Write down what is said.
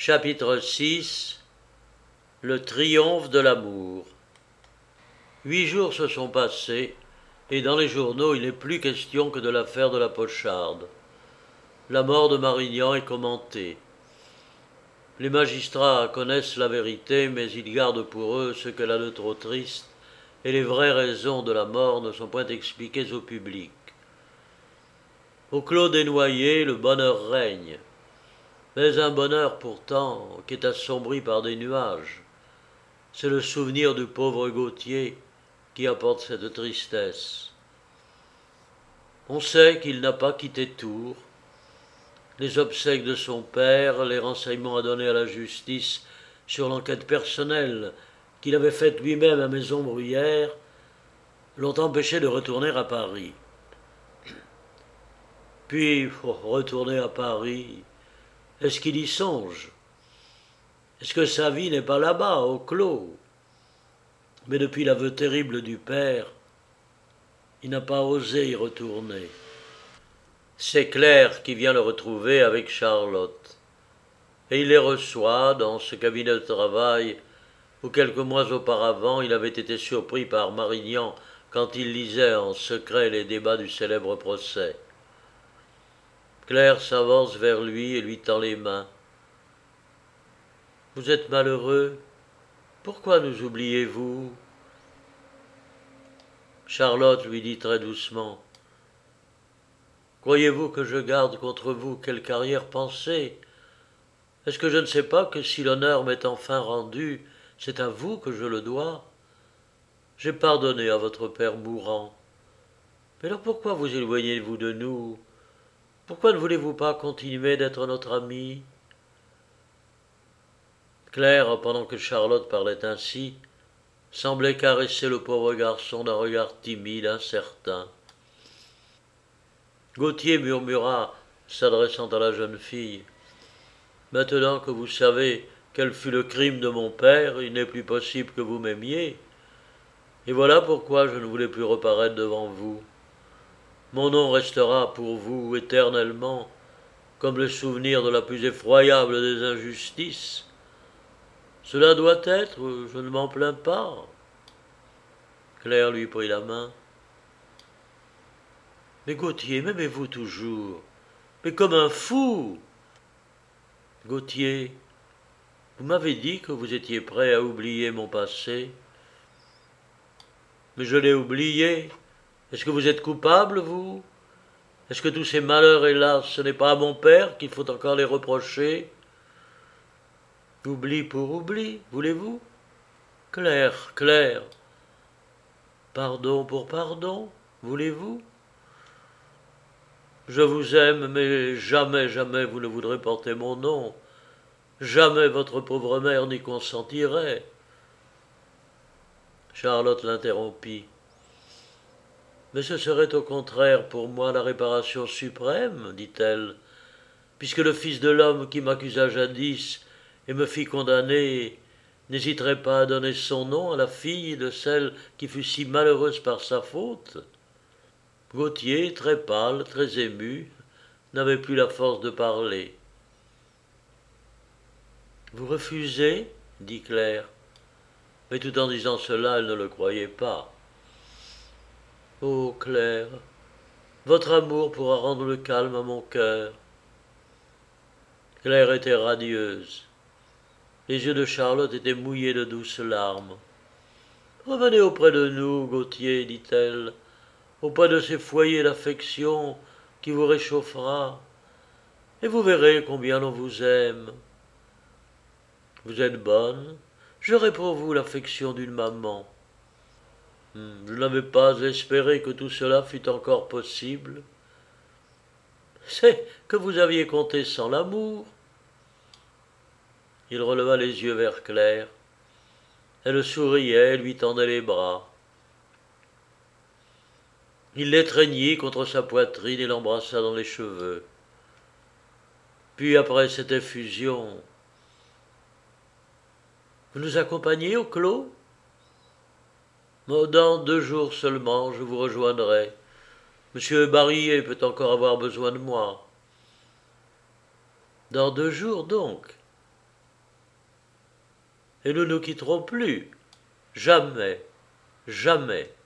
Chapitre 6 Le triomphe de l'amour. 8 jours se sont passés, et dans les journaux il n'est plus question que de l'affaire de la Pocharde. La mort de Marignan est commentée. Les magistrats connaissent la vérité, mais ils gardent pour eux ce qu'elle a de trop triste, et les vraies raisons de la mort ne sont point expliquées au public. Au clos des Noyers, le bonheur règne, mais un bonheur pourtant qui est assombri par des nuages. C'est le souvenir du pauvre Gautier qui apporte cette tristesse. On sait qu'il n'a pas quitté Tours. Les obsèques de son père, les renseignements à donner à la justice sur l'enquête personnelle qu'il avait faite lui-même à Maison Bruyère, l'ont empêché de retourner à Paris. Puis, retourner à Paris, est-ce qu'il y songe? Est-ce que sa vie n'est pas là-bas, au clos? Mais depuis l'aveu terrible du père, il n'a pas osé y retourner. C'est Claire qui vient le retrouver avec Charlotte. Et il les reçoit dans ce cabinet de travail où quelques mois auparavant il avait été surpris par Marignan quand il lisait en secret les débats du célèbre procès. Claire s'avance vers lui et lui tend les mains. « Vous êtes malheureux? Pourquoi nous oubliez-vous » Charlotte lui dit très doucement. « Croyez-vous que je garde contre vous quelque arrière-pensée? Est-ce que je ne sais pas que si l'honneur m'est enfin rendu, c'est à vous que je le dois? J'ai pardonné à votre père mourant. Mais alors pourquoi vous éloignez-vous de nous? Pourquoi ne voulez-vous pas continuer d'être notre amie » Claire, pendant que Charlotte parlait ainsi, semblait caresser le pauvre garçon d'un regard timide, incertain. Gautier murmura, s'adressant à la jeune fille. « Maintenant que vous savez quel fut le crime de mon père, il n'est plus possible que vous m'aimiez. Et voilà pourquoi je ne voulais plus reparaître devant vous. Mon nom restera pour vous éternellement comme le souvenir de la plus effroyable des injustices. Cela doit être, je ne m'en plains pas. » Claire lui prit la main. « Mais Gautier, m'aimez-vous toujours? Mais comme un fou !»« Gautier, vous m'avez dit que vous étiez prêt à oublier mon passé. Mais je l'ai oublié. Est-ce que vous êtes coupable, vous? Est-ce que tous ces malheurs, hélas, ce n'est pas à mon père qu'il faut encore les reprocher? Oubli pour oubli, voulez-vous? Claire, Claire. Pardon pour pardon, voulez-vous? Je vous aime, mais jamais, jamais vous ne voudrez porter mon nom. Jamais votre pauvre mère n'y consentirait. Charlotte l'interrompit. Mais ce serait au contraire pour moi la réparation suprême, dit-elle, puisque le Fils de l'homme qui m'accusa jadis et me fit condamner n'hésiterait pas à donner son nom à la fille de celle qui fut si malheureuse par sa faute. Gautier, très pâle, très ému, n'avait plus la force de parler. « Vous refusez » dit Claire. Mais tout en disant cela, elle ne le croyait pas. « Oh, Claire, votre amour pourra rendre le calme à mon cœur. » Claire était radieuse. Les yeux de Charlotte étaient mouillés de douces larmes. « Revenez auprès de nous, Gautier, dit-elle, auprès de ces foyers d'affection qui vous réchauffera, et vous verrez combien l'on vous aime. Vous êtes bonne, j'aurai pour vous l'affection d'une maman. Je n'avais pas espéré que tout cela fût encore possible. C'est que vous aviez compté sans l'amour. » Il releva les yeux vers Claire. Elle souriait, lui tendait les bras. Il l'étreignit contre sa poitrine et l'embrassa dans les cheveux. Puis, après cette effusion, « Vous nous accompagnez au clos? » Dans 2 jours seulement, je vous rejoindrai. Monsieur Barillet peut encore avoir besoin de moi. Dans 2 jours, donc. et nous ne nous quitterons plus. Jamais, jamais.